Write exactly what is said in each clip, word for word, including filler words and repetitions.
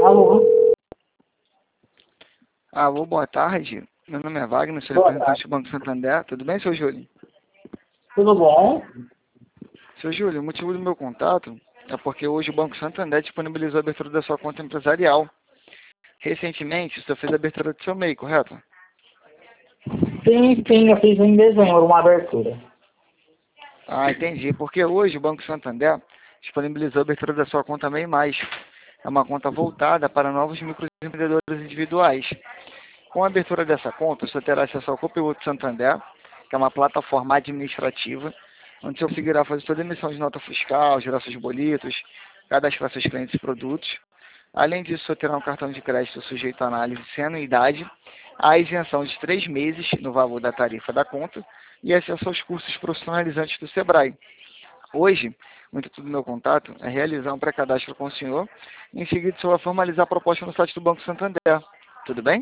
Alô? Alô, boa tarde. Meu nome é Wagner, sou Boa representante tarde. do Banco Santander. Tudo bem, seu Júlio? Tudo bom? Seu Júlio, o motivo do meu contato é porque hoje o Banco Santander disponibilizou a abertura da sua conta empresarial. Recentemente, o senhor fez a abertura do seu M E I, correto? Sim, sim, eu fiz em dezembro uma abertura. Ah, entendi. Porque hoje o Banco Santander disponibilizou a abertura da sua conta M E I Mais. É uma conta voltada para novos microempreendedores individuais. Com a abertura dessa conta, você terá acesso ao Copiloto Santander, que é uma plataforma administrativa, onde você conseguirá fazer toda a emissão de nota fiscal, gerar seus boletos, cadastrar seus clientes e produtos. Além disso, você terá um cartão de crédito sujeito à análise sem anuidade, a isenção de três meses no valor da tarifa da conta e acesso aos cursos profissionalizantes do Sebrae. Hoje, o intuito do meu contato é realizar um pré-cadastro com o senhor e em seguida o senhor vai formalizar a proposta no site do Banco Santander. Tudo bem?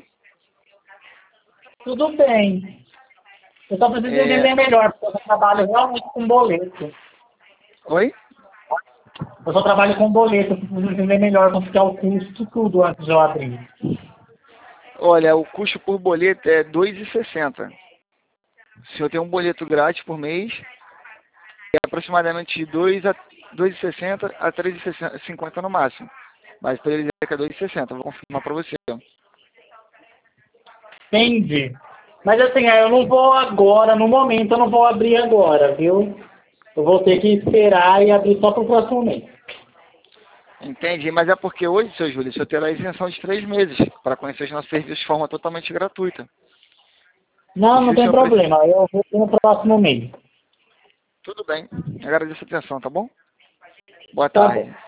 Tudo bem. Eu só preciso É... entender melhor, porque eu só trabalho realmente com boleto. Oi? Eu só trabalho com boleto, eu preciso entender melhor quanto que é o custo, tudo antes de eu abrir. Olha, o custo por boleto é dois reais e sessenta centavos. O senhor tem um boleto grátis por mês, é aproximadamente de dois a dois reais e sessenta centavos a três reais e cinquenta centavos no máximo. Mas para ele é que é dois reais e sessenta centavos, vou confirmar para você. Entendi. Mas assim, eu não vou agora, no momento eu não vou abrir agora, viu? Eu vou ter que esperar e abrir só pro próximo mês. Entendi, mas é porque hoje, seu Júlio, o senhor terá isenção de três meses para conhecer os nossos serviços de forma totalmente gratuita. Não, E se não o tem senhor precisar... problema, eu vou no próximo mês. Tudo bem, agradeço a atenção, tá bom? Boa Tá bom. tarde.